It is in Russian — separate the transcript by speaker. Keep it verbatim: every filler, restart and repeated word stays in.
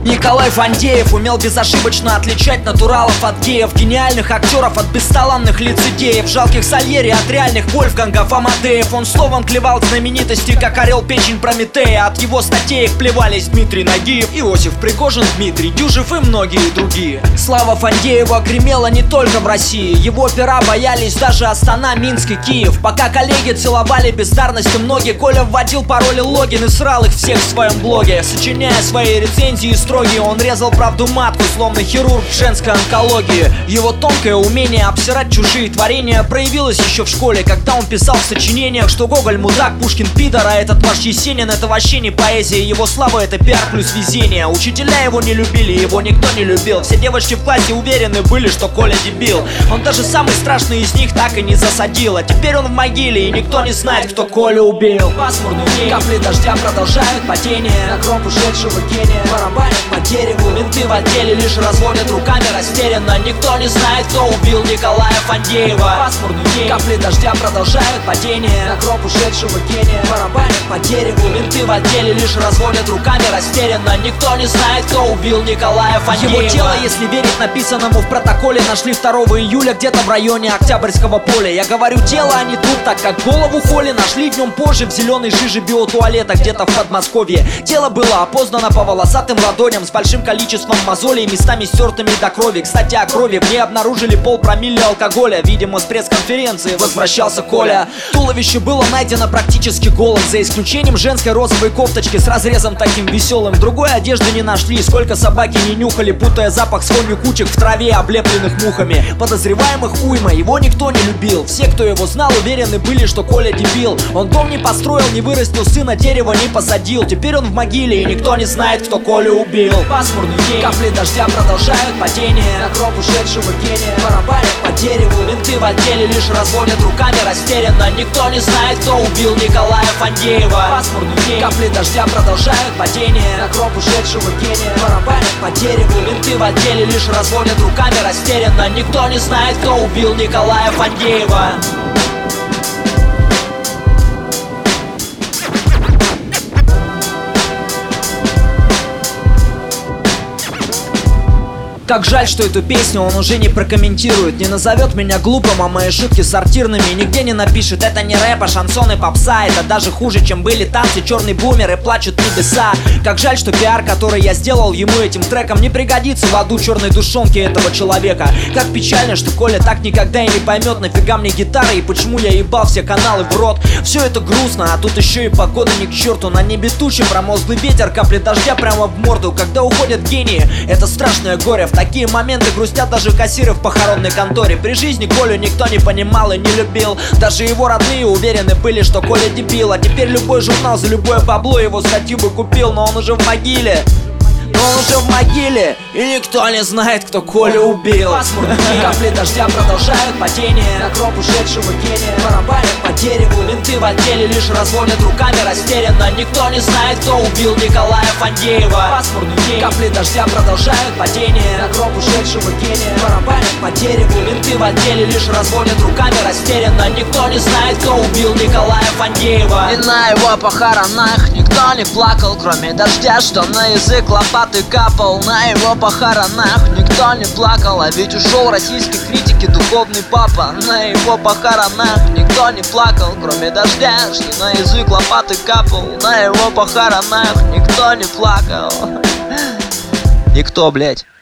Speaker 1: Николай Фадеев умел безошибочно отличать натуралов от геев, гениальных актеров от бесталанных лицедеев, жалких Сальери от реальных Вольфгангов Амадеев. Он словом клевал знаменитости, как орел печень Прометея. От его статей плевались Дмитрий Нагиев, Иосиф Пригожин, Дмитрий Дюжев и многие другие. Слава Фадеева гремела не только в России, его пера боялись даже Астана, Минск и Киев. Пока коллеги целовали бездарностью ноги, Коля вводил пароли логин и срал их всех в своем блоге. Сочиняя свои рецензии строгие, он резал правду матку, словно хирург в женской онкологии. Его тонкое умение обсирать чужие творения проявилось еще в школе, когда он писал в сочинениях, что Гоголь мудак, Пушкин пидор, а этот ваш Есенин — это вообще не поэзия. Его слава — это пиар плюс везение. Учителя его не любили, его никто не любил. Все девочки в классе уверены были, что Коля дебил. Он даже самый страшный из них так и не засадил. А теперь он в могиле, и никто не знает, кто Колю убил. Пасмурный день, капли дождя продолжают падение на гроб ушедшего гения. Барабанят по дереву, менты в отделе лишь разводят руками растерянно. Никто не знает, кто убил Николая Фадеева. Пасмурный день, капли дождя продолжают падение на гроб ушедшего гения. Барабанят по дереву, менты в отделе лишь разводят руками растерянно. Никто не знает, кто убил Николая Фадеева. Его тело, если верить написанному в протоколе, нашли второго июля где-то в районе Октябрьского поля. Я говорю тело, а не труп, так как голову Коли нашли днем позже в зеленой жиже биотуалета где-то в Подмосковье. Тело было опознано по волосатым ладоням с большим количеством мозолей, местами стертыми до крови. Кстати, о крови мне обнаружили полпромилле алкоголя. Видимо, с пресс-конференции возвращался Коля. Туловище было найдено практически голым, за исключением женской розовой кофточки с разрезом таким веселым. Другой одежды не нашли, сколько собаки не нюхали, путая запах с вонью кучек в траве, облепленных мухами. Подозреваемых уйма, его никто не любил. Все, кто его знал, уверены были, что Коля дебил. Он дом не построил, не вырастил сына, дерево не посадил. Теперь он в могиле, и никто не знает, кто Колю убил. Пасмурный день, капли дождя продолжают падение на гроб ушедшего гения. Барабанят по дереву, менты в отделе лишь разводят руками растерянно. Никто не знает, кто убил Николая Фадеева. Пасмурный день, капли дождя продолжают падение на гроб ушедшего гения. Барабанят по дереву, менты в отделе лишь разводят руками растерянно. Никто не знает, кто убил Николая Фадеева. Как жаль, что эту песню он уже не прокомментирует, не назовет меня глупым, а мои шутки сортирными нигде не напишет. Это не рэп, а шансон и попса. Это даже хуже, чем были танцы, черный бумер и плачут небеса. Как жаль, что пиар, который я сделал ему этим треком, не пригодится в аду черной душонки этого человека. Как печально, что Коля так никогда и не поймет, нафига мне гитара и почему я ебал все каналы в рот. Все это грустно, а тут еще и погода не к черту. На небе тучи, промозглый ветер, капли дождя прямо в морду. Когда уходят гении, это страшное горе. В такие моменты грустят даже кассиры в похоронной конторе. При жизни Колю никто не понимал и не любил. Даже его родные уверены были, что Коля дебил. А теперь любой журнал за любое бабло его статью бы купил. Но он уже в могиле. Но он уже в могиле, и никто не знает, кто Колю убил. Пасмурный день, капли дождя продолжают падение на гроб ушедшего гения. Барабанят по дереву, менты в отделе лишь разводят руками растерянно. Никто не знает, кто убил Николая Фадеева. Пасмурный день, капли дождя продолжают падение на гроб ушедшего гения. Барабанят по дереву, менты в отделе лишь разводят руками растерянно. Никто не знает, кто убил Николая Фадеева. И на его похоронах никто не плакал, кроме дождя, что на язык лопаты капал. На его похоронах никто не плакал, а ведь ушел российской критики духовный папа. На его похоронах никто не плакал, кроме дождя, что на язык лопаты капал. На его похоронах никто не плакал. Никто, блять.